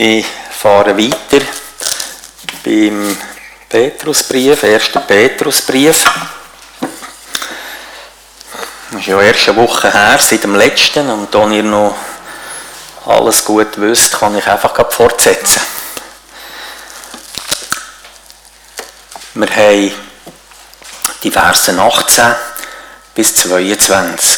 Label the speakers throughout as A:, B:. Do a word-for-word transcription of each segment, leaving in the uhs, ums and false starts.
A: Ich fahre weiter beim Petrusbrief, erster Petrusbrief. Das ist ja erst eine Woche her, seit dem letzten, und da ihr noch alles gut wisst, kann ich einfach gerade fortsetzen. Wir haben die Verse achtzehn bis zweiundzwanzig.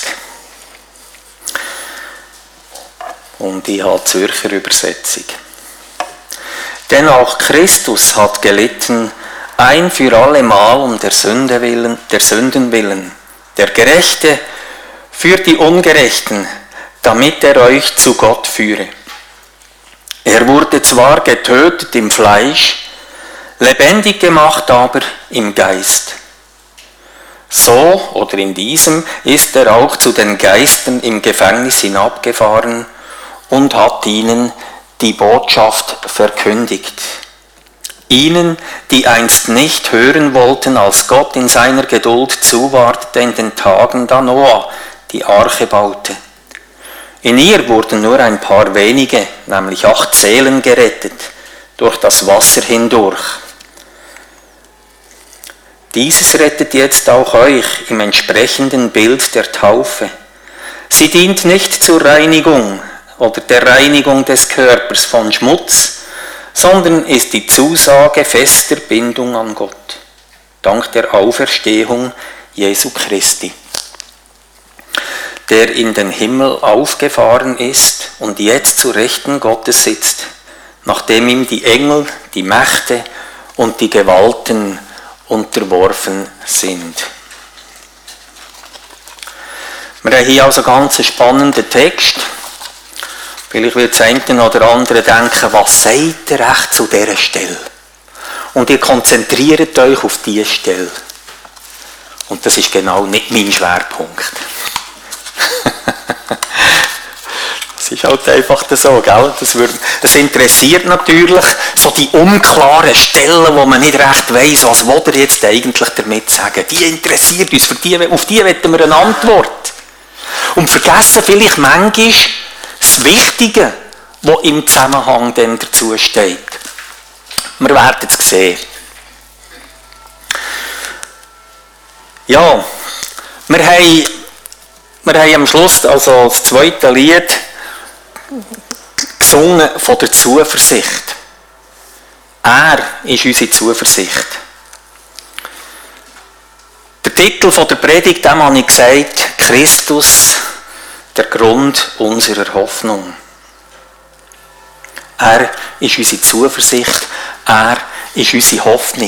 A: Und ich habe die Zürcher Übersetzung. Denn auch Christus hat gelitten, ein für allemal um der Sünde willen, der Sünden willen, der Gerechte für die Ungerechten, damit er euch zu Gott führe. Er wurde zwar getötet im Fleisch, lebendig gemacht aber im Geist. So oder in diesem ist er auch zu den Geistern im Gefängnis hinabgefahren und hat ihnen die Botschaft verkündigt. Ihnen, die einst nicht hören wollten, als Gott in seiner Geduld zuwartete in den Tagen, da Noah die Arche baute. In ihr wurden nur ein paar wenige, nämlich acht Seelen gerettet, durch das Wasser hindurch. Dieses rettet jetzt auch euch im entsprechenden Bild der Taufe. Sie dient nicht zur Reinigung oder der Reinigung des Körpers von Schmutz, sondern ist die Zusage fester Bindung an Gott, dank der Auferstehung Jesu Christi, der in den Himmel aufgefahren ist und jetzt zu Rechten Gottes sitzt, nachdem ihm die Engel, die Mächte und die Gewalten unterworfen sind. Wir haben hier also einen ganz spannenden Text. Vielleicht wird das eine oder andere denken, was sagt ihr echt zu dieser Stelle? Und ihr konzentriert euch auf diese Stelle. Und das ist genau nicht mein Schwerpunkt. Das ist halt einfach so, gell? Das, wird, das interessiert natürlich so die unklaren Stellen, wo man nicht recht weiss, was will er jetzt eigentlich damit sagen. Die interessiert uns, für die, auf die wollen wir eine Antwort. Und vergessen vielleicht manchmal das Wichtige, was im Zusammenhang dann dazu steht. Wir werden es sehen. Ja, wir haben, wir haben am Schluss, also das zweite Lied, gesungen von der Zuversicht. Er ist unsere Zuversicht. Der Titel von der Predigt, dem habe ich gesagt, Christus, der Grund unserer Hoffnung. Er ist unsere Zuversicht, er ist unsere Hoffnung.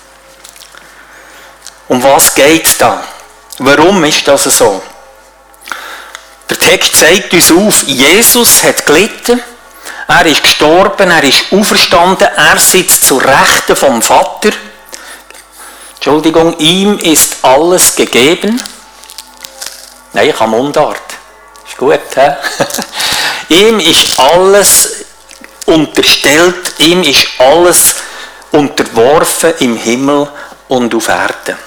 A: Um was geht es da? Warum ist das so? Der Text zeigt uns auf, Jesus hat gelitten, er ist gestorben, er ist auferstanden, er sitzt zur Rechten vom Vater. Entschuldigung, ihm ist alles gegeben. Nein, ich habe Mundart. Ist gut, hä? Ihm ist alles unterstellt, ihm ist alles unterworfen im Himmel und auf Erden.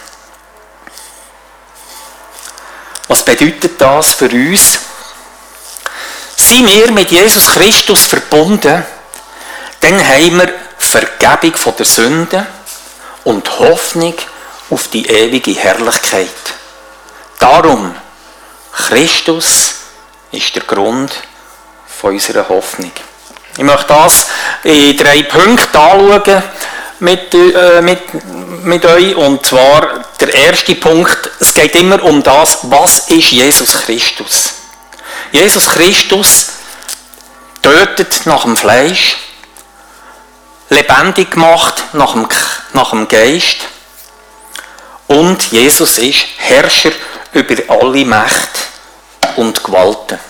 A: Was bedeutet das für uns? Sind wir mit Jesus Christus verbunden, dann haben wir Vergebung von der Sünde und Hoffnung auf die ewige Herrlichkeit. Darum, Christus ist der Grund von unserer Hoffnung. Ich möchte das in drei Punkten anschauen mit, äh, mit, mit euch. Und zwar der erste Punkt, es geht immer um das, was ist Jesus Christus? Jesus Christus tötet nach dem Fleisch, lebendig gemacht nach dem, nach dem Geist, und Jesus ist Herrscher über alle Mächte und Gewalten.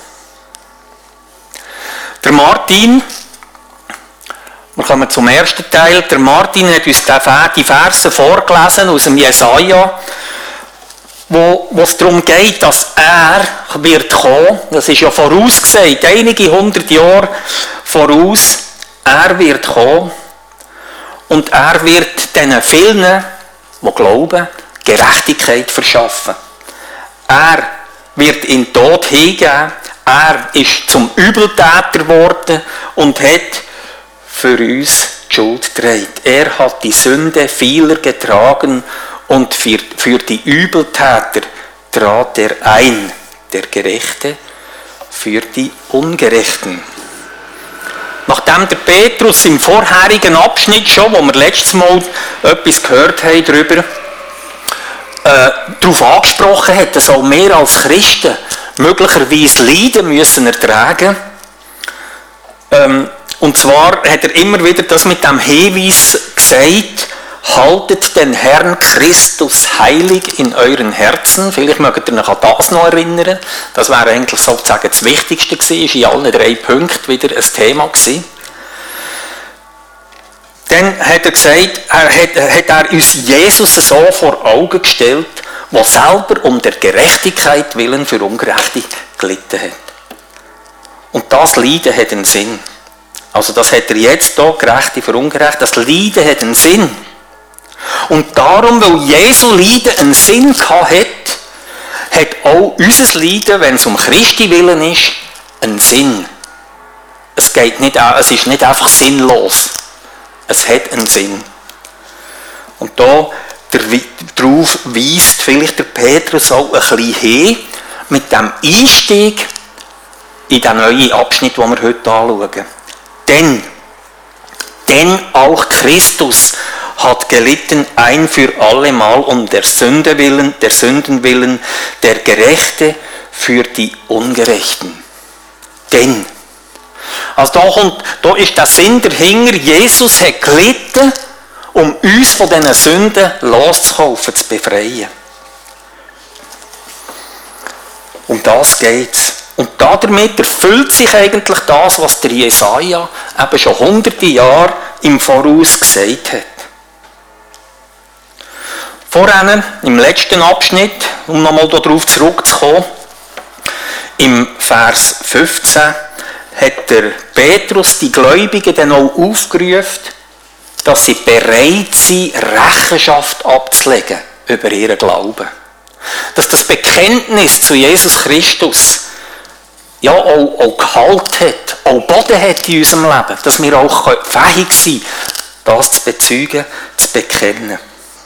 A: Der Martin, wir kommen zum ersten Teil, der Martin hat uns die Verse vorgelesen aus dem Jesaja, wo, wo es darum geht, dass er wird kommen, das ist ja vorausgesagt, einige hundert Jahre voraus, er wird kommen und er wird diesen vielen, die glauben, Gerechtigkeit verschaffen. Er wird in den Tod hingehen, er ist zum Übeltäter geworden und hat für uns die Schuld trägt. Er hat die Sünde vieler getragen und für, für die Übeltäter trat er ein, der Gerechte für die Ungerechten. Nachdem der Petrus im vorherigen Abschnitt schon, wo wir letztes Mal etwas gehört haben darüber, äh, darauf angesprochen hat, dass auch wir als Christen möglicherweise Leiden müssen ertragen. Ähm, und zwar hat er immer wieder das mit dem Hinweis gesagt, haltet den Herrn Christus heilig in euren Herzen. Vielleicht mögt ihr euch an das noch erinnern. Das wäre eigentlich sozusagen das Wichtigste gewesen. Ist in allen drei Punkten wieder ein Thema gewesen. Dann hat er gesagt, er hat, hat er uns Jesus so vor Augen gestellt, der selber um der Gerechtigkeit willen für Ungerechte gelitten hat. Und das Leiden hat einen Sinn. Also das hat er jetzt hier, Gerechte für Ungerechte, das Leiden hat einen Sinn. Und darum, weil Jesu Leiden einen Sinn gehabt hat, hat auch unser Leiden, wenn es um Christi willen ist, einen Sinn. Es, geht nicht, es ist nicht einfach sinnlos. Es hat einen Sinn. Und da darauf weist vielleicht der Petrus auch ein bisschen hin, mit dem Einstieg in den neuen Abschnitt, den wir heute anschauen. Denn, denn auch Christus hat gelitten ein für allemal um der Sünde willen, der Sünden willen, der Gerechte für die Ungerechten. Denn, also da, kommt, da ist der Sinn dahinter, Jesus hat gelitten, um uns von diesen Sünden loszukaufen, zu befreien. Um das geht es. Und damit erfüllt sich eigentlich das, was der Jesaja eben schon hunderte Jahre im Voraus gesagt hat. Vorhin, im letzten Abschnitt, um nochmal darauf zurückzukommen, im Vers fünfzehn, hat der Petrus die Gläubigen dann auch aufgerufen, dass sie bereit sind, Rechenschaft abzulegen über ihren Glauben. Dass das Bekenntnis zu Jesus Christus ja auch, auch Gehalt hat, auch Boden hat in unserem Leben, dass wir auch fähig sind, das zu bezeugen, zu bekennen.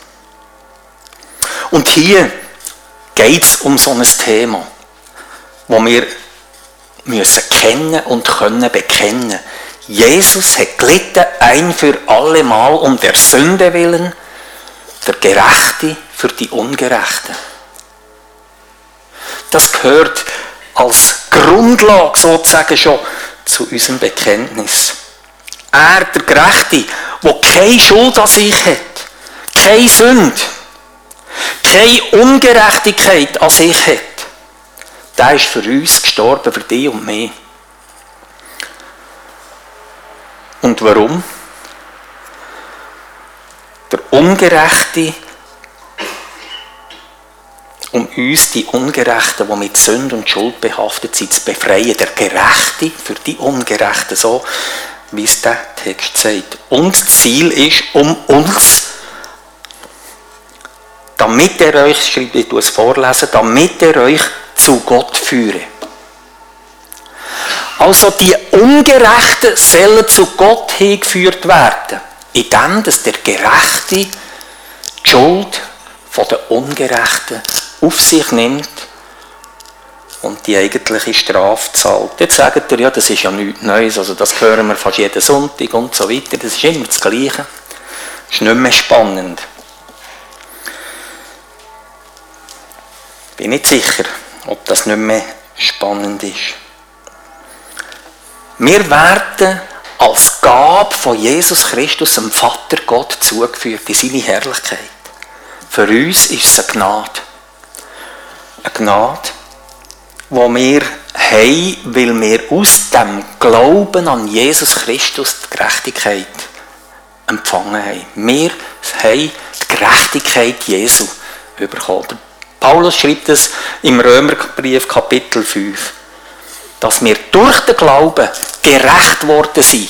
A: Und hier geht es um so ein Thema, wo wir müssen kennen und können bekennen. Jesus hat gelitten ein für alle Mal um der Sünde willen, der Gerechte für die Ungerechten. Das gehört als Grundlage sozusagen schon zu unserem Bekenntnis. Er, der Gerechte, der keine Schuld an sich hat, keine Sünde, keine Ungerechtigkeit an sich hat, der ist für uns gestorben, für dich und mich. Und warum? Der Ungerechte, um uns die Ungerechten, die mit Sünde und Schuld behaftet sind, zu befreien. Der Gerechte für die Ungerechten, so wie es der Text sagt. Und das Ziel ist, um uns, damit er euch, ich tue es vorlesen, damit er euch zu Gott führe. Also die Ungerechten sollen zu Gott hingeführt werden, indem dass der Gerechte die Schuld von den Ungerechten auf sich nimmt und die eigentliche Strafe zahlt. Jetzt sagt er, ja, das ist ja nichts Neues, also das hören wir fast jeden Sonntag und so weiter, das ist immer das Gleiche. Das ist nicht mehr spannend. Bin nicht sicher, ob das nicht mehr spannend ist. Wir werden als Gabe von Jesus Christus, dem Vater Gott, zugeführt in seine Herrlichkeit. Für uns ist es eine Gnade. Eine Gnade, die wir haben, weil wir aus dem Glauben an Jesus Christus die Gerechtigkeit empfangen haben. Wir haben die Gerechtigkeit Jesu bekommen. Paulus schreibt es im Römerbrief Kapitel fünf, dass wir durch den Glauben gerecht worden sind.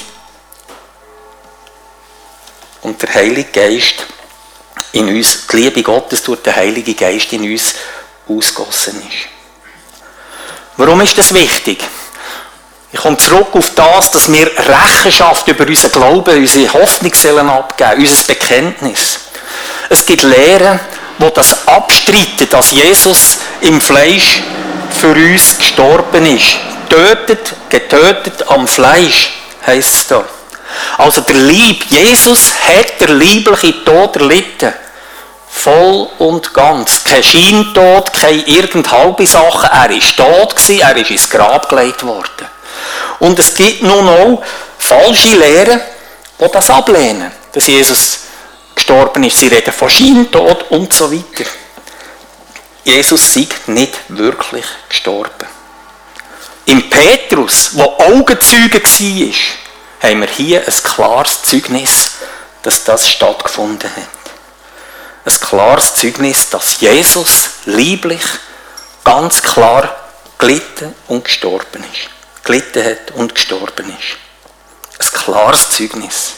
A: Und der Heilige Geist in uns, die Liebe Gottes durch den Heiligen Geist in uns ausgossen ist. Warum ist das wichtig? Ich komme zurück auf das, dass wir Rechenschaft über unseren Glauben, unsere Hoffnung sollen abgeben, unser Bekenntnis. Es gibt Lehren, die das abstreiten, dass Jesus im Fleisch für uns gestorben ist. Tötet, getötet am Fleisch, heisst es da. Also der Lieb, Jesus hat der liebliche Tod erlitten. Voll und ganz. Kein Scheintod, keine irgend halbe Sache. Er ist tot gewesen, er ist ins Grab gelegt worden. Und es gibt nun auch falsche Lehren, die das ablehnen. Dass Jesus gestorben ist. Sie reden von Scheintod und so weiter. Jesus sei nicht wirklich gestorben. Im Petrus, der Augenzeuge war, haben wir hier ein klares Zeugnis, dass das stattgefunden hat. Ein klares Zeugnis, dass Jesus lieblich, ganz klar gelitten und gestorben ist. Gelitten hat und gestorben ist. Ein klares Zeugnis.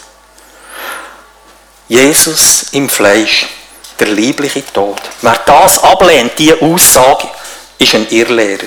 A: Jesus im Fleisch, der liebliche Tod. Wer das ablehnt, diese Aussage, ist ein Irrlehrer.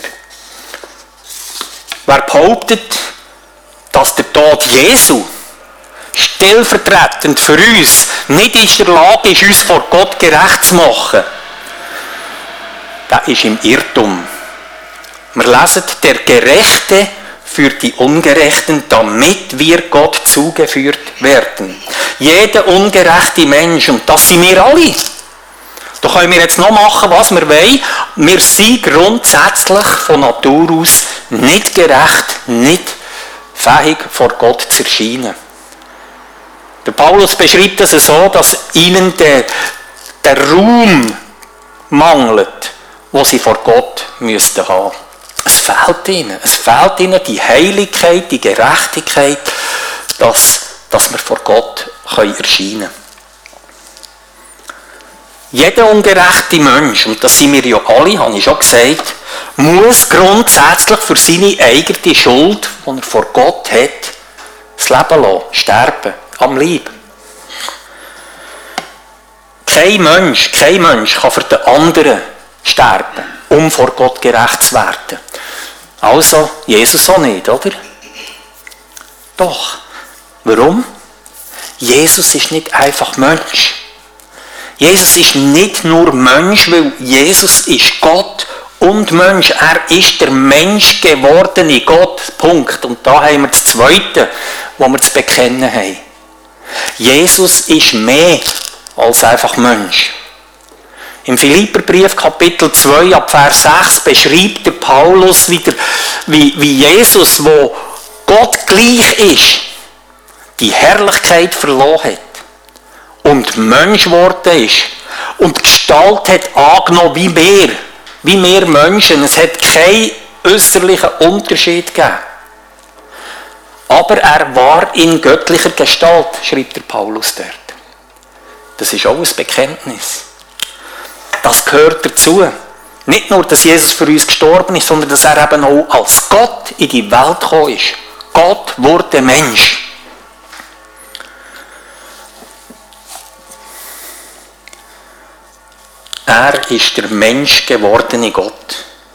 A: Wer behauptet, dass der Tod Jesu stellvertretend für uns nicht in der Lage ist, uns vor Gott gerecht zu machen, der ist im Irrtum. Wir lesen, der Gerechte für die Ungerechten, damit wir Gott zugeführt werden. Jeder ungerechte Mensch, und das sind wir alle. Da können wir jetzt noch machen, was wir wollen. Wir sind grundsätzlich von Natur aus nicht gerecht, nicht fähig, vor Gott zu erscheinen. Der Paulus beschreibt es so, dass ihnen der, der Raum mangelt, wo sie vor Gott müssten haben. Es fehlt ihnen. Es fehlt ihnen die Heiligkeit, die Gerechtigkeit, dass, dass wir vor Gott können erscheinen können. Jeder ungerechte Mensch, und das sind wir ja alle, habe ich schon gesagt, muss grundsätzlich für seine eigene Schuld, die er vor Gott hat, das Leben lassen, sterben, am Leib. Kein Mensch, kein Mensch kann für den anderen sterben, um vor Gott gerecht zu werden. Also Jesus auch nicht, oder? Doch. Warum? Jesus ist nicht einfach Mensch. Jesus ist nicht nur Mensch, weil Jesus ist Gott und Mensch. Er ist der Mensch gewordene Gott. Punkt. Und da haben wir das Zweite, was wir zu bekennen haben. Jesus ist mehr als einfach Mensch. Im Philipperbrief Kapitel zwei ab Vers sechs beschreibt der Paulus wieder, wie, wie Jesus, wo Gott gleich ist, die Herrlichkeit verloren hat und Mensch geworden ist und die Gestalt hat angenommen wie wir, wie wir Menschen. Es hat keinen äußerlichen Unterschied gegeben. Aber er war in göttlicher Gestalt, schreibt der Paulus dort. Das ist auch ein Bekenntnis. Das gehört dazu. Nicht nur, dass Jesus für uns gestorben ist, sondern dass er eben auch als Gott in die Welt gekommen ist. Gott wurde Mensch. Er ist der Mensch gewordene Gott.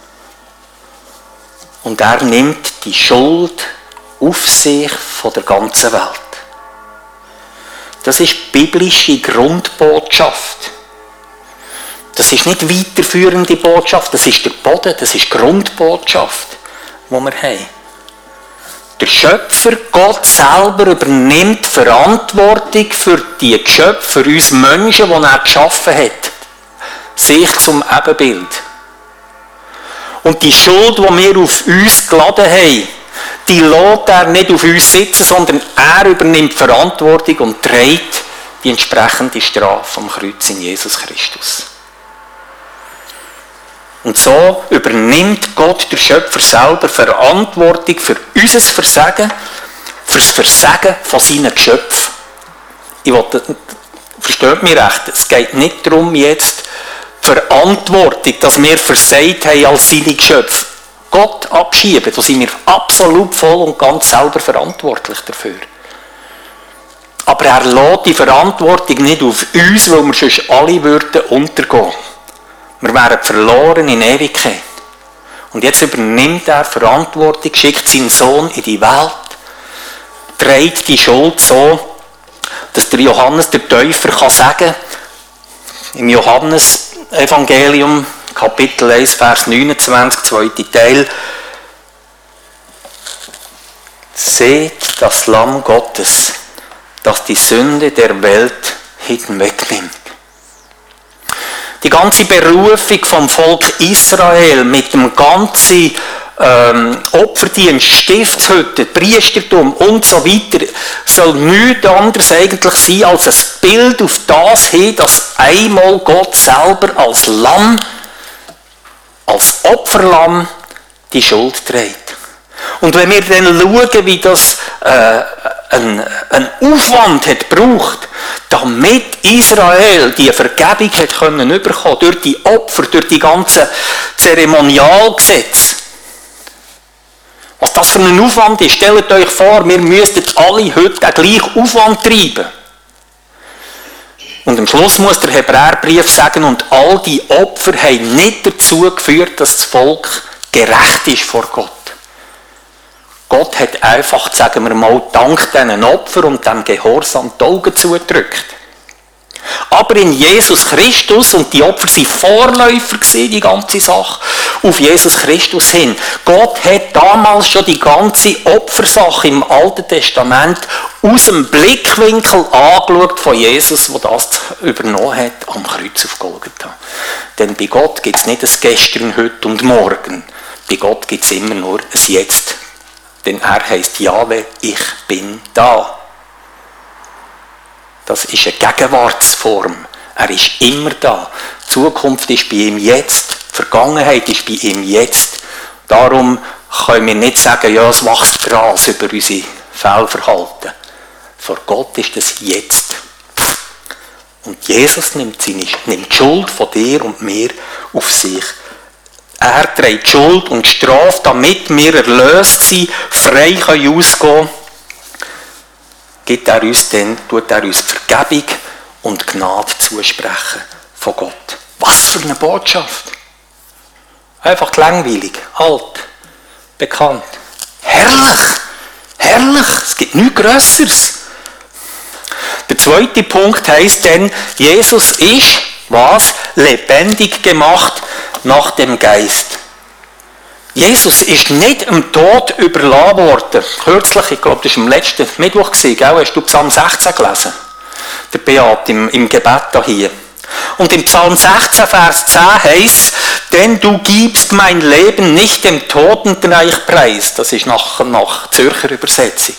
A: Und er nimmt die Schuld auf sich von der ganzen Welt. Das ist biblische Grundbotschaft. Das ist nicht weiterführende Botschaft, das ist der Boden, das ist die Grundbotschaft, die wir haben. Der Schöpfer, Gott selber, übernimmt Verantwortung für die Geschöpfe, für uns Menschen, die er geschaffen hat. Sich zum Ebenbild. Und die Schuld, die wir auf uns geladen haben, die lässt er nicht auf uns sitzen, sondern er übernimmt Verantwortung und trägt die entsprechende Strafe am Kreuz in Jesus Christus. Und so übernimmt Gott, der Schöpfer, selber Verantwortung für unser Versagen, für das Versagen von seinen Geschöpfen. Ich wollte, versteht mich recht, es geht nicht darum, jetzt Verantwortung, dass wir versagt haben als seine Geschöpfe, Gott abschieben. Da sind wir absolut voll und ganz selber verantwortlich dafür. Aber er lässt die Verantwortung nicht auf uns, weil wir sonst alle würden untergehen. Wir wären verloren in Ewigkeit. Und jetzt übernimmt er Verantwortung, schickt seinen Sohn in die Welt, trägt die Schuld so, dass der Johannes, der Täufer, kann sagen, im Johannes-Evangelium, Kapitel eins, Vers neunundzwanzig, zweiter Teil, seht das Lamm Gottes, das die Sünde der Welt hinwegnimmt. Die ganze Berufung vom Volk Israel mit dem ganzen ähm, Opferdienst, Stiftshütte, Priestertum und so weiter, soll nichts anderes eigentlich sein als ein Bild auf das hin, dass einmal Gott selber als Lamm, als Opferlamm die Schuld trägt. Und wenn wir dann schauen, wie das äh, einen, einen Aufwand hat gebraucht, damit Israel die Vergebung hat können bekommen, durch die Opfer, durch die ganzen Zeremonialgesetze. Was das für ein Aufwand ist, stellt euch vor, wir müssten alle heute den gleichen Aufwand treiben. Und am Schluss muss der Hebräerbrief sagen, und all die Opfer haben nicht dazu geführt, dass das Volk gerecht ist vor Gott. Gott hat einfach, sagen wir mal, dank diesen Opfer und dem Gehorsam die Augen zugedrückt. Aber in Jesus Christus, und die Opfer waren Vorläufer gewesen, die ganze Sache, auf Jesus Christus hin. Gott hat damals schon die ganze Opfersache im Alten Testament aus dem Blickwinkel angeschaut von Jesus, der das übernommen hat am Kreuz auf Golgatha. Denn bei Gott gibt es nicht ein Gestern, heute und morgen. Bei Gott gibt es immer nur ein Jetzt. Denn er heisst Jahwe, ich bin da. Das ist eine Gegenwartsform. Er ist immer da. Die Zukunft ist bei ihm jetzt. Die Vergangenheit ist bei ihm jetzt. Darum können wir nicht sagen, ja, es wächst Gras über unsere Fehlverhalten. Vor Gott ist das jetzt. Und Jesus nimmt, seine, nimmt die Schuld von dir und mir auf sich. Er trägt Schuld und Strafe, damit wir erlöst sind, frei können ausgehen. Gibt er uns dann, tut er uns Vergebung und Gnade zusprechen von Gott. Was für eine Botschaft! Einfach langweilig, alt, bekannt. Herrlich! Herrlich! Es gibt nichts Grösseres. Der zweite Punkt heisst dann, Jesus ist, was? Lebendig gemacht nach dem Geist. Jesus ist nicht im Tod überlassen worden. Kürzlich, ich glaube, das war am letzten Mittwoch, gell? Hast du Psalm sechzehn gelesen? Der Beat im, im Gebet da hier. Und im Psalm sechzehn, Vers zehn heisst, denn du gibst mein Leben nicht dem Totenreich preis. Das ist nach, nach Zürcher Übersetzung.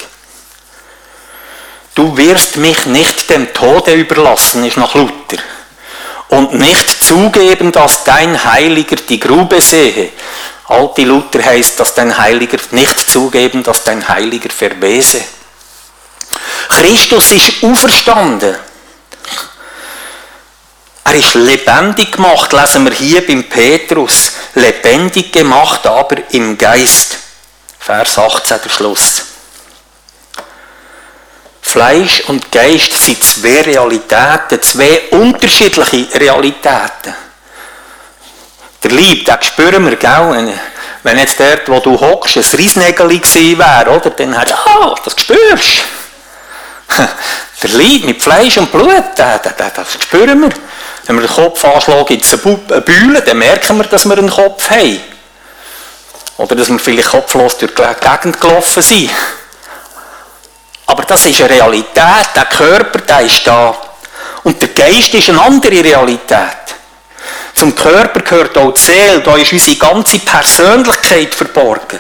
A: Du wirst mich nicht dem Tode überlassen, ist nach Luther. Und nicht zugeben, dass dein Heiliger die Grube sehe. Alte Luther heisst, dass dein Heiliger nicht zugeben, dass dein Heiliger verwese. Christus ist auferstanden. Er ist lebendig gemacht, lesen wir hier beim Petrus. Lebendig gemacht, aber im Geist. Vers achtzehn, der Schluss. Fleisch und Geist sind zwei Realitäten, zwei unterschiedliche Realitäten. Der Lieb, den spüren wir, gell? Wenn jetzt dort, wo du hockst, ein Riesnägeli gewesen wäre, oder? Dann hast du, ah, das spürst du. Der Lieb mit Fleisch und Blut, den, den, den, das spüren wir. Wenn wir den Kopf anschlagen, gibt es eine Bühle, dann merken wir, dass wir einen Kopf haben. Oder dass wir vielleicht kopflos durch die Gegend gelaufen sind. Aber das ist eine Realität, der Körper, der ist da. Und der Geist ist eine andere Realität. Zum Körper gehört auch die Seele, da ist unsere ganze Persönlichkeit verborgen.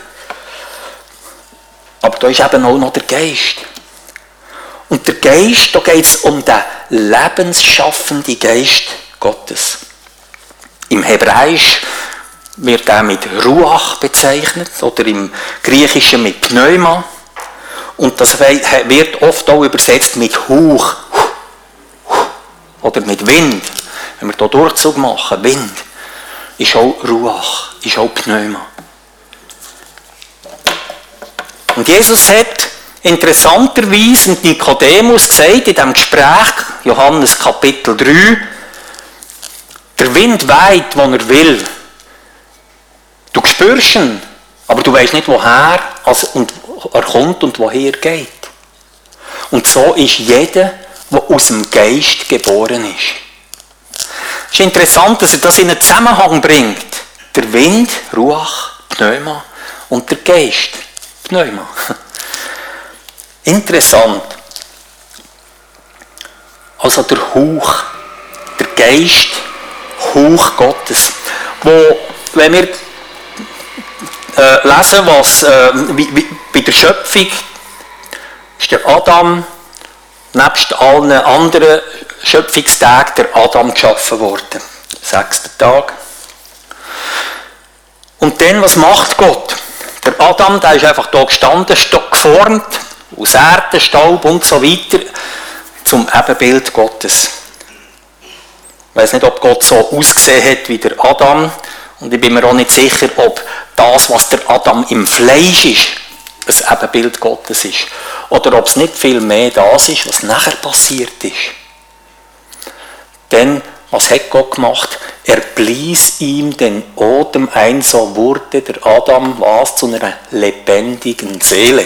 A: Aber da ist eben auch noch der Geist. Und der Geist, da geht es um den lebensschaffenden Geist Gottes. Im Hebräisch wird er mit Ruach bezeichnet oder im Griechischen mit Pneuma. Und das wird oft auch übersetzt mit Hauch oder mit Wind. Wenn wir hier Durchzug machen, Wind, ist auch Ruach, ist auch Pneuma. Und Jesus hat interessanterweise mit Nikodemus gesagt, in diesem Gespräch, Johannes Kapitel drei, der Wind weht, wo er will. Du spürst ihn, aber du weißt nicht, woher also, und er kommt und woher er geht. Und so ist jeder, der aus dem Geist geboren ist. Es ist interessant, dass er das in einen Zusammenhang bringt. Der Wind, Ruach, Pneuma, und der Geist, Pneuma. Interessant. Also der Hauch, der Geist, Hauch Gottes. Wo, wenn wir äh, lesen, was äh, wie, wie, bei der Schöpfung ist der Adam, nebst allen anderen Schöpfungstagen, der Adam geschaffen worden. Sechster Tag. Und dann, was macht Gott? Der Adam, der ist einfach da gestanden, geformt, aus Erde, Staub und so weiter, zum Ebenbild Gottes. Ich weiß nicht, ob Gott so ausgesehen hat wie der Adam, und ich bin mir auch nicht sicher, ob das, was der Adam im Fleisch ist, ein Ebenbild Gottes ist. Oder ob es nicht viel mehr das ist, was nachher passiert ist. Denn, was hat Gott gemacht? Er blies ihm den Atem ein, so wurde der Adam was zu einer lebendigen Seele.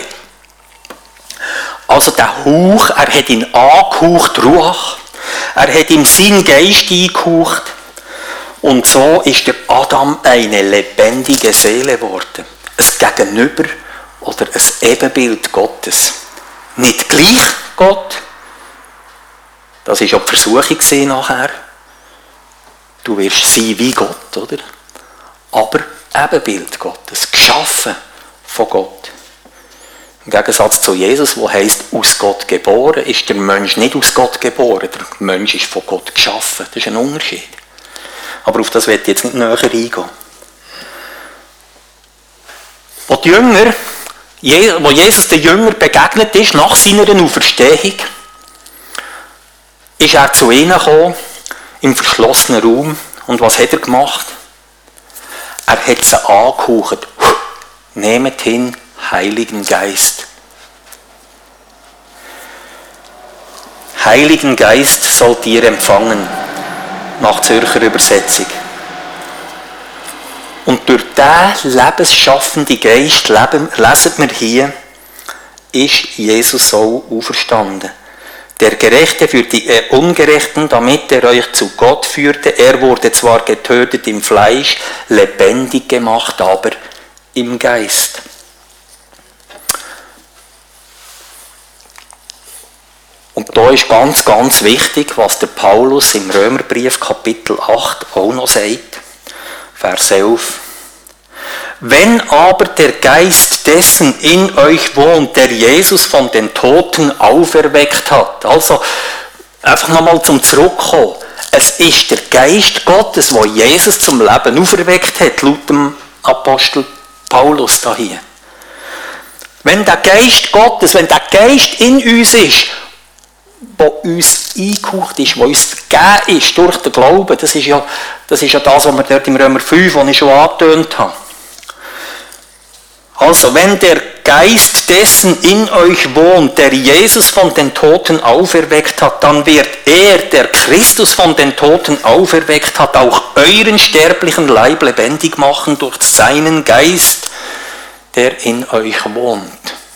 A: Also der Hauch, er hat ihn angehaucht, Ruach, er hat ihm seinen Geist eingehaucht und so ist der Adam eine lebendige Seele geworden. Ein Gegenüber oder ein Ebenbild Gottes. Nicht gleich Gott, das war auch die Versuchung nachher. Du wirst sein wie Gott, oder? Aber Ebenbild Gottes, geschaffen von Gott. Im Gegensatz zu Jesus, der heisst, aus Gott geboren, ist der Mensch nicht aus Gott geboren. Der Mensch ist von Gott geschaffen. Das ist ein Unterschied. Aber auf das werde ich jetzt nicht näher eingehen. Wo die Jünger, wo Jesus den Jüngern begegnet ist, nach seiner Auferstehung, ist er zu ihnen gekommen, im verschlossenen Raum. Und was hat er gemacht? Er hat sie angehaucht. Nehmt hin, Heiligen Geist. Heiligen Geist sollt ihr empfangen, nach Zürcher Übersetzung. Und durch diesen lebensschaffenden Geist, lesen wir hier, ist Jesus so auferstanden. Der Gerechte für die äh, Ungerechten, damit er euch zu Gott führte. Er wurde zwar getötet im Fleisch, lebendig gemacht, aber im Geist. Und da ist ganz, ganz wichtig, was der Paulus im Römerbrief Kapitel acht auch noch sagt. Vers elf. Wenn aber der Geist dessen in euch wohnt, der Jesus von den Toten auferweckt hat. Also, einfach nochmal zum Zurückkommen. Es ist der Geist Gottes, der Jesus zum Leben auferweckt hat, laut dem Apostel Paulus da hier. Wenn der Geist Gottes, wenn der Geist in uns ist, der uns eingehaucht ist, der uns vergeben ist durch den Glauben, das ist ja das, ist ja das was wir dort im Römer fünf, was ich schon angetönt habe. Also, wenn der Geist dessen in euch wohnt, der Jesus von den Toten auferweckt hat, dann wird er, der Christus von den Toten auferweckt hat, auch euren sterblichen Leib lebendig machen durch seinen Geist, der in euch wohnt.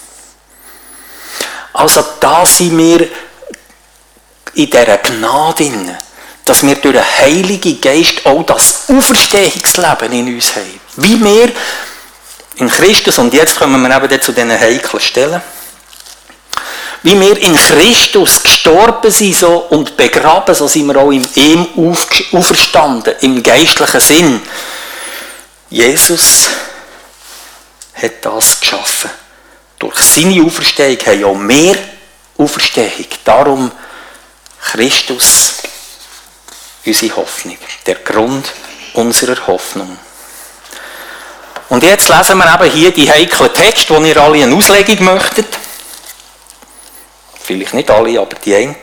A: Also, da sind wir in dieser Gnade, dass wir durch den Heiligen Geist auch das Auferstehungsleben in uns haben. Wie wir in Christus, und jetzt kommen wir eben zu diesen heiklen Stellen, wie wir in Christus gestorben sind so, und begraben, so sind wir auch in ihm auferstanden, im geistlichen Sinn. Jesus hat das geschaffen. Durch seine Auferstehung haben auch wir Auferstehung. Darum Christus, unsere Hoffnung, der Grund unserer Hoffnung. Und jetzt lesen wir eben hier die heiklen Texte, wo ihr alle eine Auslegung möchtet. Vielleicht nicht alle, aber die einen.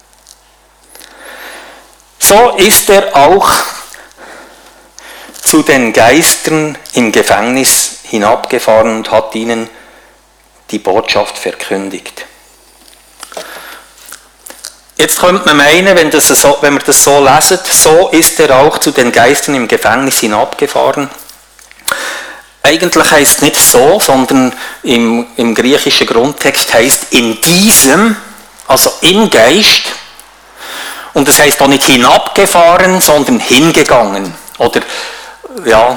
A: So ist er auch zu den Geistern im Gefängnis hinabgefahren und hat ihnen die Botschaft verkündigt. Jetzt könnte man meinen, wenn, das so, wenn wir das so lesen, so ist er auch zu den Geistern im Gefängnis hinabgefahren. eigentlich heißt es nicht so, sondern im, im griechischen Grundtext heißt in diesem, also im Geist. Und das heißt auch nicht hinabgefahren, sondern hingegangen. Oder, ja,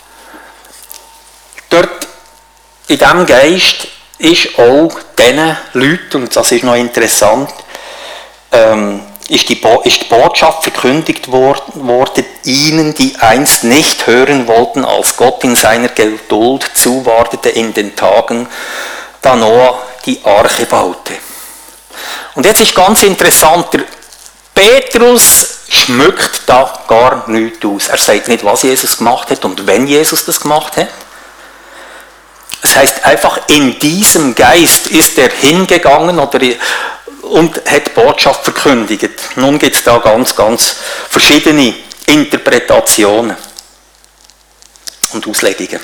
A: dort in diesem Geist ist auch diesen Leuten, und das ist noch interessant, ähm, ist, die Bo- ist die Botschaft verkündigt worden, ihnen, die einst nicht hören wollten, als Gott in seiner Geduld zuwartete in den Tagen, da Noah die Arche baute. Und jetzt ist ganz interessant, der Petrus schmückt da gar nichts aus. Er sagt nicht, was Jesus gemacht hat und wenn Jesus das gemacht hat. Es heißt einfach, in diesem Geist ist er hingegangen oder und hat die Botschaft verkündigt. Nun gibt es da ganz, ganz verschiedene Interpretationen und Auslegungen.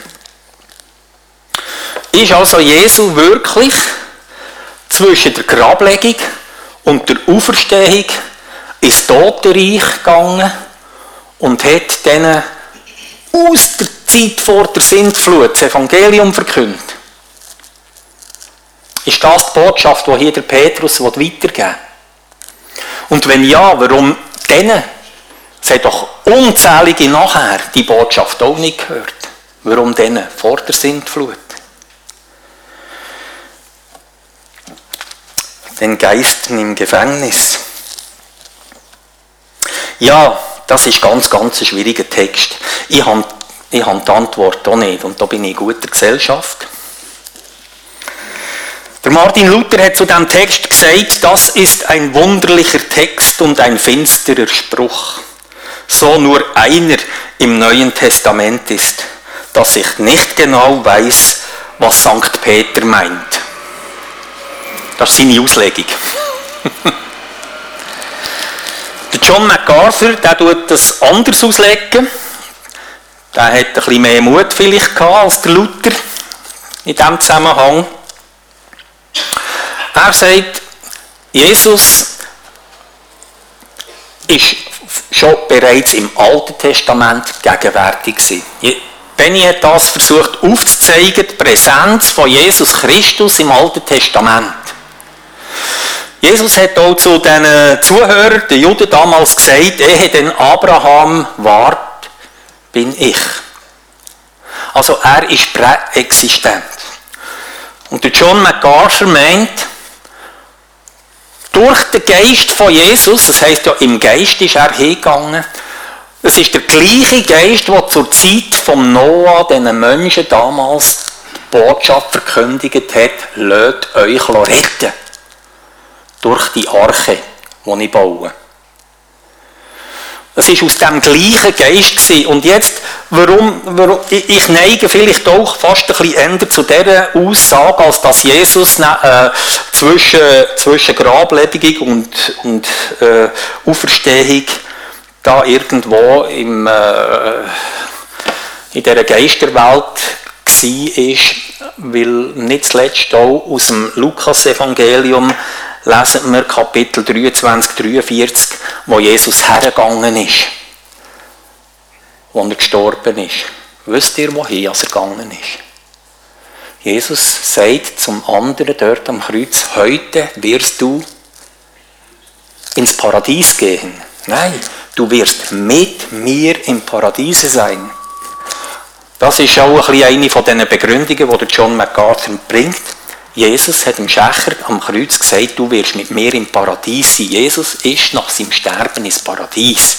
A: Ist also Jesu wirklich zwischen der Grablegung und der Auferstehung ins Totenreich gegangen und hat denen aus der Zeit vor der Sintflut das Evangelium verkündet? Ist das die Botschaft, die hier der Petrus weitergeben will? Und wenn ja, warum denen? Es hat doch unzählige nachher die Botschaft auch nicht gehört. Warum denen vor der Sintflut? Den Geistern im Gefängnis. Ja, das ist ganz, ganz ein schwieriger Text. Ich habe, ich habe die Antwort auch nicht und da bin ich in guter Gesellschaft. Der Martin Luther hat zu diesem Text gesagt, das ist ein wunderlicher Text und ein finsterer Spruch. So nur einer im Neuen Testament ist, dass ich nicht genau weiß, was Sankt Peter meint. Das ist seine Auslegung. Der John MacArthur, der tut das anders auslegen. Der hat ein bisschen mehr Mut vielleicht gehabt als der Luther in diesem Zusammenhang. Er sagt, Jesus ist schon bereits im Alten Testament gegenwärtig gewesen. Benny hat das versucht aufzuzeigen, die Präsenz von Jesus Christus im Alten Testament. Jesus hat auch zu den Zuhörern, den Juden damals gesagt, ehe denn Abraham ward, bin ich. Also er ist präexistent. Und der John MacArthur meint, durch den Geist von Jesus, das heisst ja, im Geist ist er hingegangen, es ist der gleiche Geist, der zur Zeit von Noah, diesen Menschen damals, die Botschaft verkündigt hat, lasst euch retten. Durch die Arche, die ich baue. Es war aus dem gleichen Geist gewesen. Und jetzt, warum, warum, ich neige vielleicht auch fast ein bisschen eher zu dieser Aussage, als dass Jesus äh, zwischen, zwischen Grablegung und, und äh, Auferstehung da irgendwo im, äh, in dieser Geisterwelt war, weil nicht zuletzt auch aus dem Lukas-Evangelium lesen wir Kapitel dreiundzwanzig, dreiundvierzig, wo Jesus hergegangen ist, wo er gestorben ist. Wisst ihr, wohin er gegangen ist? Jesus sagt zum anderen dort am Kreuz, heute wirst du ins Paradies gehen. Nein, du wirst mit mir im Paradies sein. Das ist auch ein bisschen eine von diesen Begründungen, die der John MacArthur bringt. Jesus hat dem Schächer am Kreuz gesagt, du wirst mit mir im Paradies sein. Jesus ist nach seinem Sterben ins Paradies.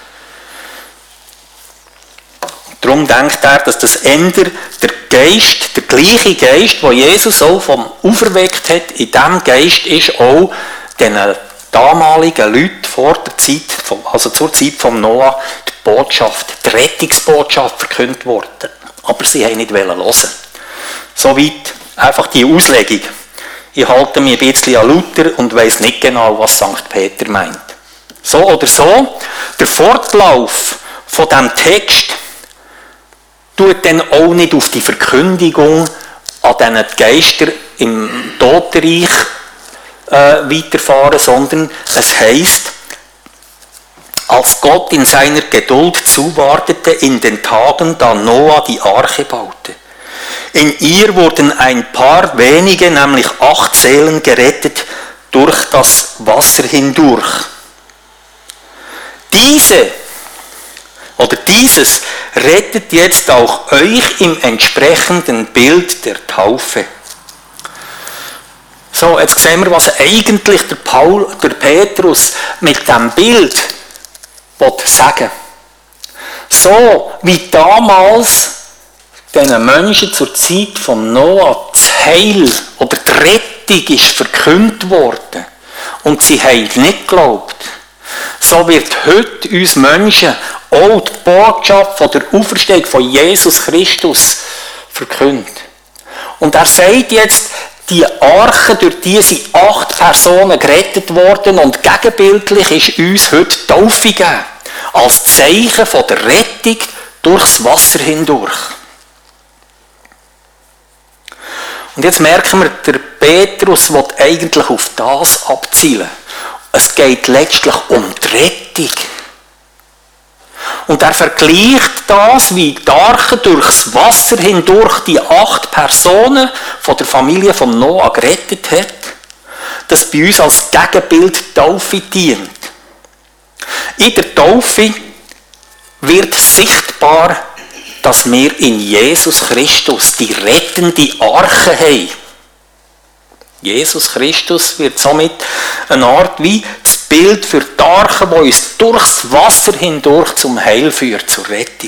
A: Darum denkt er, dass das Ende der Geist, der gleiche Geist, den Jesus auch vom auferweckt hat, in diesem Geist ist auch den damaligen Leuten vor der Zeit, also zur Zeit von Noah, die Botschaft, die Rettungsbotschaft verkündet worden. Aber sie haben nicht hören wollen. Soweit einfach die Auslegung. Ich halte mich ein bisschen an Luther und weiss nicht genau, was Sankt Peter meint. So oder so, der Fortlauf von diesem Text tut dann auch nicht auf die Verkündigung an diesen Geister im Totenreich äh, weiterfahren, sondern es heisst, als Gott in seiner Geduld zuwartete in den Tagen, da Noah die Arche baute. In ihr wurden ein paar wenige, nämlich acht Seelen, gerettet durch das Wasser hindurch. Diese oder dieses rettet jetzt auch euch im entsprechenden Bild der Taufe. So, jetzt sehen wir, was eigentlich der, Paul, der Petrus mit dem Bild sagen will. So wie damals diesen Menschen zur Zeit von Noah das Heil oder die Rettung ist verkündet worden und sie haben nicht geglaubt, so wird heute uns Menschen auch die Botschaft von der Auferstehung von Jesus Christus verkündet. Und er sagt jetzt, die Arche, durch die sind acht Personen gerettet worden und gegenbildlich ist uns heute die Taufe gegeben, als Zeichen von der Rettung durchs Wasser hindurch. Und jetzt merken wir, der Petrus will eigentlich auf das abzielen. Es geht letztlich um die Rettung. Und er vergleicht das, wie die Arche durchs Wasser hindurch die acht Personen von der Familie von Noah gerettet hat, das bei uns als Gegenbild die Taufe dient. In der Taufe wird sichtbar, dass wir in Jesus Christus die rettende Arche haben. Jesus Christus wird somit eine Art wie das Bild für die Arche, die uns durchs Wasser hindurch zum Heil führt, zur Rettung.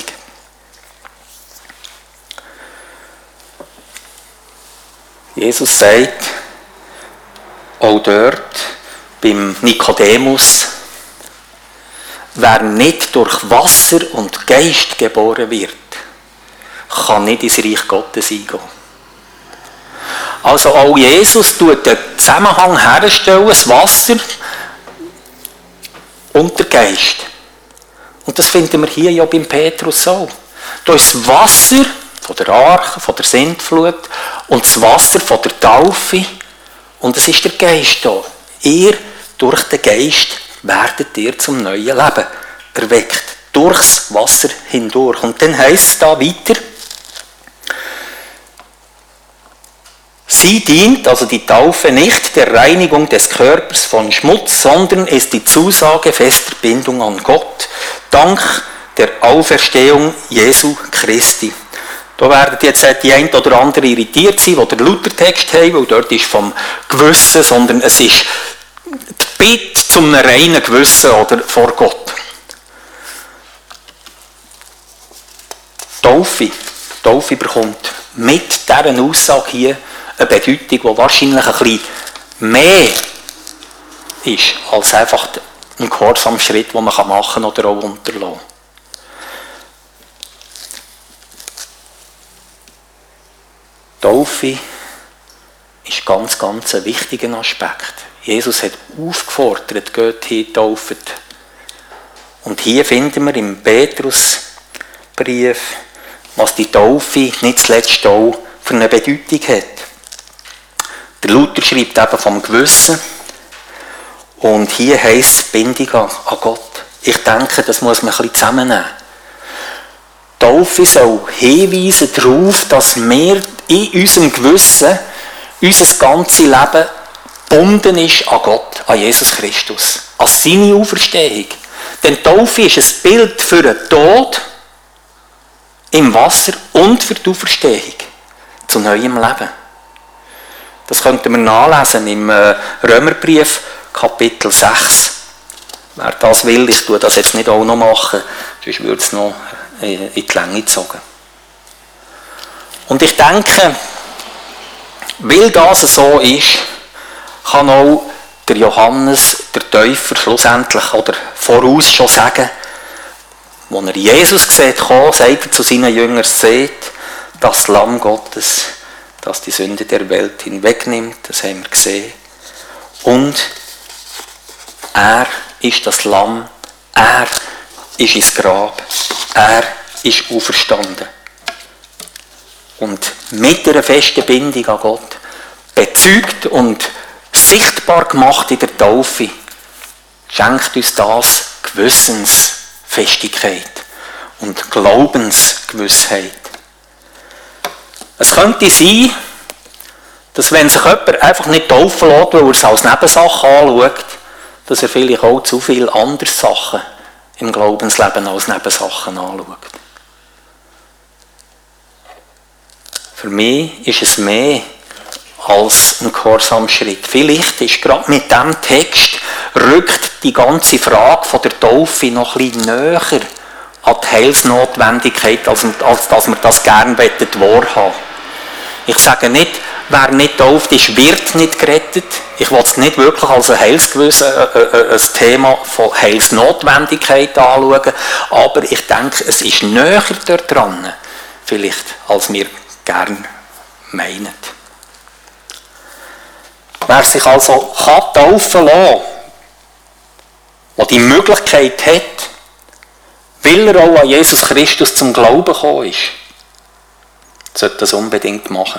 A: Jesus sagt auch dort beim Nikodemus, wer nicht durch Wasser und Geist geboren wird, kann nicht ins Reich Gottes eingehen. Also auch Jesus tut den Zusammenhang herstellen, das Wasser und der Geist. Und das finden wir hier ja beim Petrus auch. Da ist das Wasser von der Arche, von der Sintflut und das Wasser von der Taufe und es ist der Geist da. Ihr, durch den Geist, werdet ihr zum neuen Leben erweckt. Durchs Wasser hindurch. Und dann heisst es da weiter, sie dient, also die Taufe, nicht der Reinigung des Körpers von Schmutz, sondern ist die Zusage fester Bindung an Gott, dank der Auferstehung Jesu Christi. Da werden jetzt die ein oder andere irritiert sein, die den Luthertext haben, weil dort ist vom Gewissen, sondern es ist die Bitte zum reinen Gewissen oder vor Gott. Taufe, Taufe bekommt mit dieser Aussage hier eine Bedeutung, die wahrscheinlich ein bisschen mehr ist, als einfach ein Gehorsamschritt, den man machen kann oder auch unterlassen. Taufe ist ganz, ganz ein wichtiger Aspekt. Jesus hat aufgefordert, geht hin, taufet. Und hier finden wir im Petrusbrief, was die Taufe nicht zuletzt auch für eine Bedeutung hat. Der Luther schreibt eben vom Gewissen und hier heisst es Bindung an Gott. Ich denke, das muss man ein bisschen zusammennehmen. Taufe soll hinweisen darauf, dass wir in unserem Gewissen unser ganzes Leben gebunden ist an Gott, an Jesus Christus, an seine Auferstehung. Denn Taufe ist ein Bild für den Tod im Wasser und für die Auferstehung zu neuem Leben. Das könnten wir nachlesen im Römerbrief, Kapitel sechs. Wer das will, ich tue das jetzt nicht auch noch machen, sonst würde es noch in die Länge gezogen. Und ich denke, weil das so ist, kann auch der Johannes, der Täufer, schlussendlich oder voraus schon sagen, als er Jesus sieht, kam, sagt er zu seinen Jüngern, seht, das Lamm Gottes, das die Sünde der Welt hinwegnimmt, das haben wir gesehen. Und er ist das Lamm, er ist ins Grab, er ist auferstanden. Und mit einer festen Bindung an Gott, bezeugt und sichtbar gemacht in der Taufe, schenkt uns das Gewissensfestigkeit und Glaubensgewissheit. Es könnte sein, dass wenn sich jemand einfach nicht taufen lässt, weil er es als Nebensache anschaut, dass er vielleicht auch zu viele andere Sachen im Glaubensleben als Nebensachen anschaut. Für mich ist es mehr als ein Gehorsamschritt. Vielleicht ist gerade mit diesem Text rückt die ganze Frage von der Taufe noch ein bisschen näher an die Heilsnotwendigkeit, als, als dass wir das gerne wahrhaben. Ich sage nicht, wer nicht tauft ist, wird nicht gerettet. Ich will es nicht wirklich als ein Heilsgewissen, äh, äh, ein Thema von Heilsnotwendigkeit anschauen, aber ich denke, es ist näher dort dran, vielleicht, als wir gerne meinen. Wer sich also kann taufen lassen, der die Möglichkeit hat, weil er auch an Jesus Christus zum Glauben gekommen ist, sollte das unbedingt machen.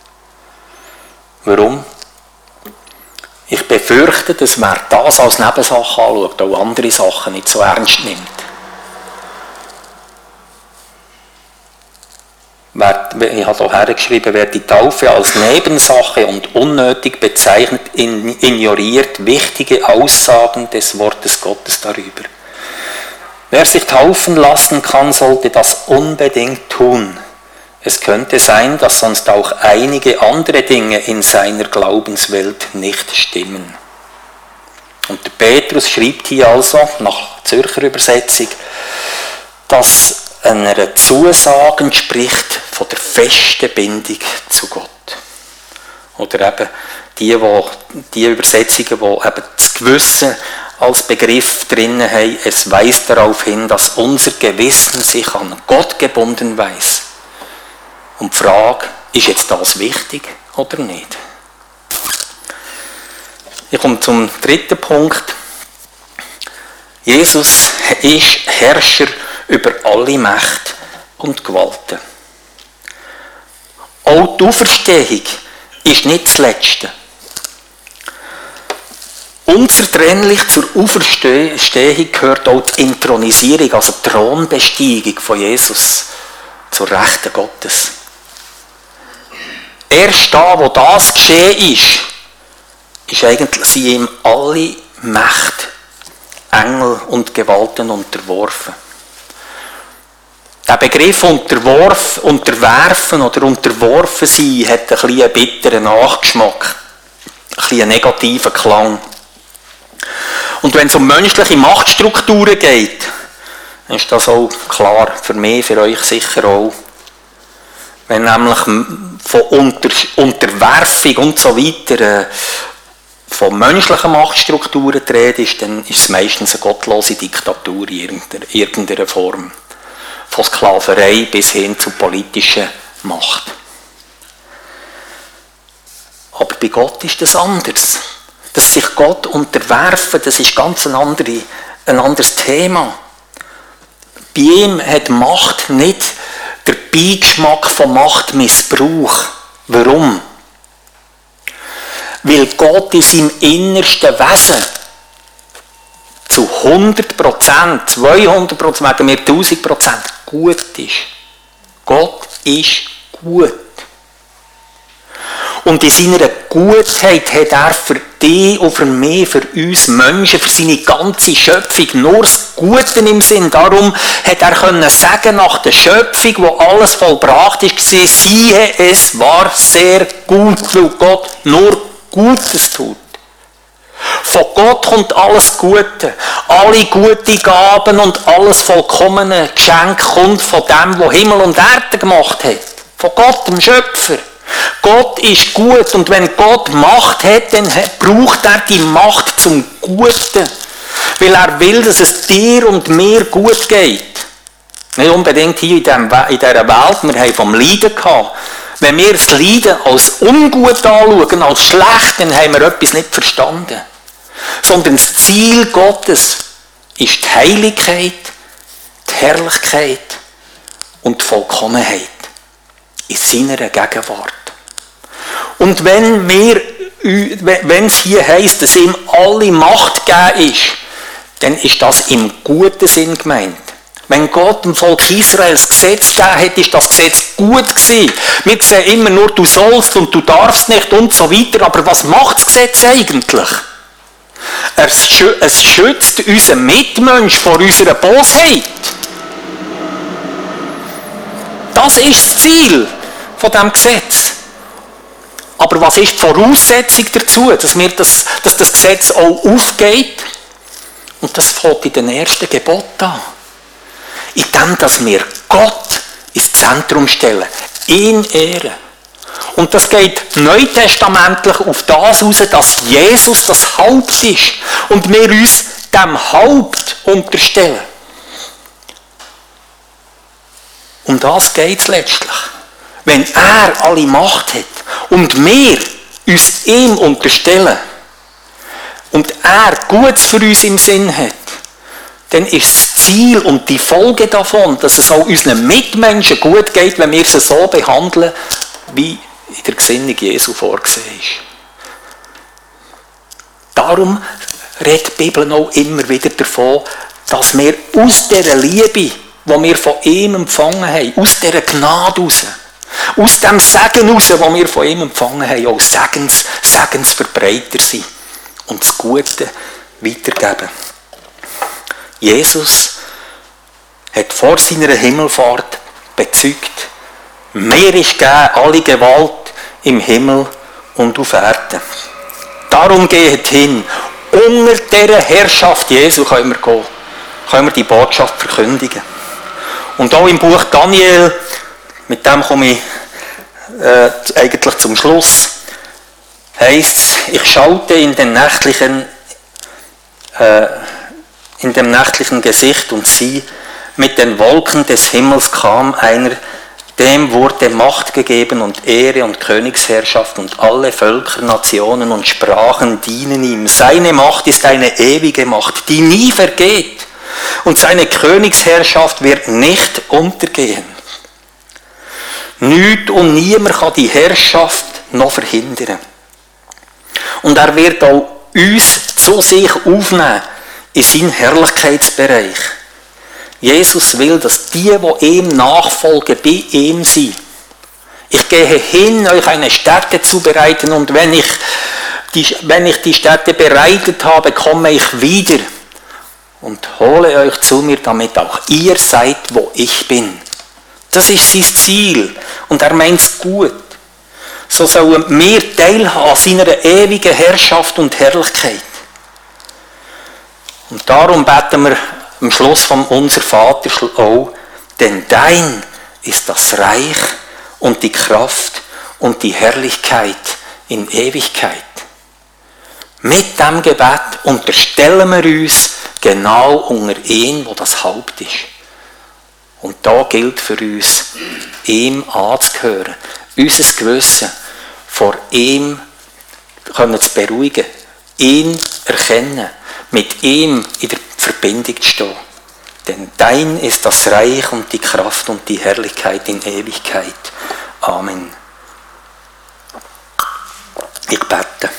A: Warum? Ich befürchte, dass wer das als Nebensache anschaut, auch andere Sachen nicht so ernst nimmt. Ich habe hier hergeschrieben, wer die Taufe als Nebensache und unnötig bezeichnet, ignoriert wichtige Aussagen des Wortes Gottes darüber. Wer sich taufen lassen kann, sollte das unbedingt tun. Es könnte sein, dass sonst auch einige andere Dinge in seiner Glaubenswelt nicht stimmen. Und der Petrus schreibt hier also, nach Zürcher Übersetzung, dass einer Zusage entspricht von der festen Bindung zu Gott. Oder eben die, die, die Übersetzungen, die eben das Gewissen als Begriff drin haben, es weist darauf hin, dass unser Gewissen sich an Gott gebunden weiß. Und die Frage, ist jetzt das wichtig oder nicht? Ich komme zum dritten Punkt. Jesus ist Herrscher über alle Mächte und Gewalten. Auch die Auferstehung ist nicht das Letzte. Unzertrennlich zur Auferstehung gehört auch die Inthronisierung, also die Thronbesteigung von Jesus zur Rechten Gottes. Erst da, wo das geschehen ist, ist eigentlich, sind ihm alle Mächte, Engel und Gewalten unterworfen. Der Begriff unterworf, unterwerfen oder unterworfen sein hat ein bisschen einen bitteren Nachgeschmack, ein bisschen einen negativen Klang. Und wenn es um menschliche Machtstrukturen geht, dann ist das auch klar, für mich, für euch sicher auch. Wenn nämlich von Unter- Unterwerfung und so weiter äh, von menschlichen Machtstrukturen die Rede ist, dann ist es meistens eine gottlose Diktatur in irgendeiner, irgendeiner Form. Von Sklaverei bis hin zu politischer Macht. Aber bei Gott ist das anders. Dass sich Gott unterwerfen, das ist ganz ein, andere, ein anderes Thema. Bei ihm hat Macht nicht der Beigeschmack von Machtmissbrauch. Warum? Weil Gott in seinem innersten Wesen zu hundert Prozent, zweihundert Prozent, wegen mir tausend Prozent gut ist. Gott ist gut. Und in seiner Gutheit hat er für dich und für mich, für uns Menschen, für seine ganze Schöpfung nur das Gute im Sinn. Darum hat er können sagen, nach der Schöpfung, wo alles vollbracht ist, siehe, es war sehr gut, weil Gott nur Gutes tut. Von Gott kommt alles Gute. Alle gute Gaben und alles vollkommene Geschenk kommt von dem, der Himmel und Erde gemacht hat. Von Gott, dem Schöpfer. Gott ist gut und wenn Gott Macht hat, dann braucht er die Macht zum Guten. Weil er will, dass es dir und mir gut geht. Nicht unbedingt hier in dieser Welt, wir haben vom Leiden gehabt. Wenn wir das Leiden als ungut anschauen, als schlecht, dann haben wir etwas nicht verstanden. Sondern das Ziel Gottes ist die Heiligkeit, die Herrlichkeit und die Vollkommenheit in seiner Gegenwart. Und wenn wir, wenn es hier heisst, dass ihm alle Macht gegeben ist, dann ist das im guten Sinn gemeint. Wenn Gott dem Volk Israel das Gesetz gegeben hat, ist das Gesetz gut gewesen. Wir sehen immer nur, du sollst und du darfst nicht und so weiter. Aber was macht das Gesetz eigentlich? Es schützt unseren Mitmensch vor unserer Bosheit. Das ist das Ziel von diesem Gesetz. Aber was ist die Voraussetzung dazu, dass, wir das, dass das Gesetz auch aufgeht? Und das fängt in den ersten Geboten an. In dem, dass wir Gott ins Zentrum stellen, ihn ehren. Und das geht neutestamentlich auf das heraus, dass Jesus das Haupt ist und wir uns dem Haupt unterstellen. Um das geht es letztlich. Wenn er alle Macht hat und wir uns ihm unterstellen und er Gutes für uns im Sinn hat, dann ist das Ziel und die Folge davon, dass es auch unseren Mitmenschen gut geht, wenn wir sie so behandeln, wie in der Gesinnung Jesu vorgesehen ist. Darum redet die Bibel auch immer wieder davon, dass wir aus dieser Liebe, die wir von ihm empfangen haben, aus dieser Gnade raus, aus dem Segen raus, das wir von ihm empfangen haben, auch Segens, Segensverbreiter sind und das Gute weitergeben. Jesus hat vor seiner Himmelfahrt bezeugt, mir ist gegeben alle Gewalt im Himmel und auf Erden. Darum geht hin, unter dieser Herrschaft Jesu können wir gehen, können wir die Botschaft verkündigen. Und auch im Buch Daniel, mit dem komme ich äh, eigentlich zum Schluss, heisst es, ich schaute in den nächtlichen äh, in dem nächtlichen Gesicht und sieh, mit den Wolken des Himmels kam einer, dem wurde Macht gegeben und Ehre und Königsherrschaft und alle Völker, Nationen und Sprachen dienen ihm. Seine Macht ist eine ewige Macht, die nie vergeht und seine Königsherrschaft wird nicht untergehen. Nichts und niemand kann die Herrschaft noch verhindern. Und er wird auch uns zu sich aufnehmen, in seinen Herrlichkeitsbereich. Jesus will, dass die, die ihm nachfolgen, bei ihm sind. Ich gehe hin, euch eine Stätte zu bereiten und wenn ich, die, wenn ich die Stätte bereitet habe, komme ich wieder und hole euch zu mir, damit auch ihr seid, wo ich bin. Das ist sein Ziel und er meint es gut. So sollen wir teilhaben an seiner ewigen Herrschaft und Herrlichkeit. Und darum beten wir am Schluss von Unser Vater auch, denn dein ist das Reich und die Kraft und die Herrlichkeit in Ewigkeit. Mit dem Gebet unterstellen wir uns genau unter ihn, wo das Haupt ist. Und da gilt für uns, ihm anzuhören, unser Gewissen vor ihm können zu beruhigen, ihn erkennen, mit ihm in der Verbindung zu stehen. Denn dein ist das Reich und die Kraft und die Herrlichkeit in Ewigkeit. Amen. Ich bete.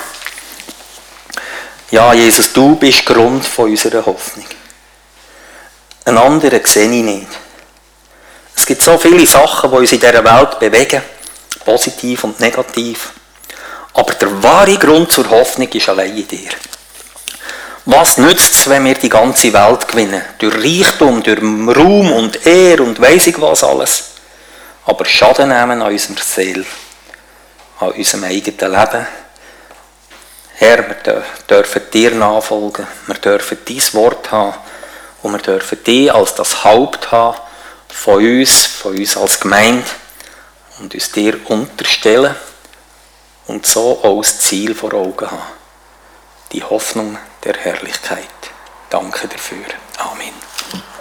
A: Ja, Jesus, du bist Grund von unserer Hoffnung. Einen anderen sehe ich nicht. Es gibt so viele Sachen, die uns in dieser Welt bewegen, positiv und negativ. Aber der wahre Grund zur Hoffnung ist allein in dir. Was nützt es, wenn wir die ganze Welt gewinnen? Durch Reichtum, durch Ruhm und Ehre und weiss ich was alles. Aber Schaden nehmen an unserer Seele, an unserem eigenen Leben. Herr, wir dürfen dir nachfolgen, wir dürfen dein Wort haben und wir dürfen dich als das Haupt haben von uns, von uns als Gemeinde und uns dir unterstellen und so auch das Ziel vor Augen haben. Die Hoffnung der Herrlichkeit. Danke dafür. Amen.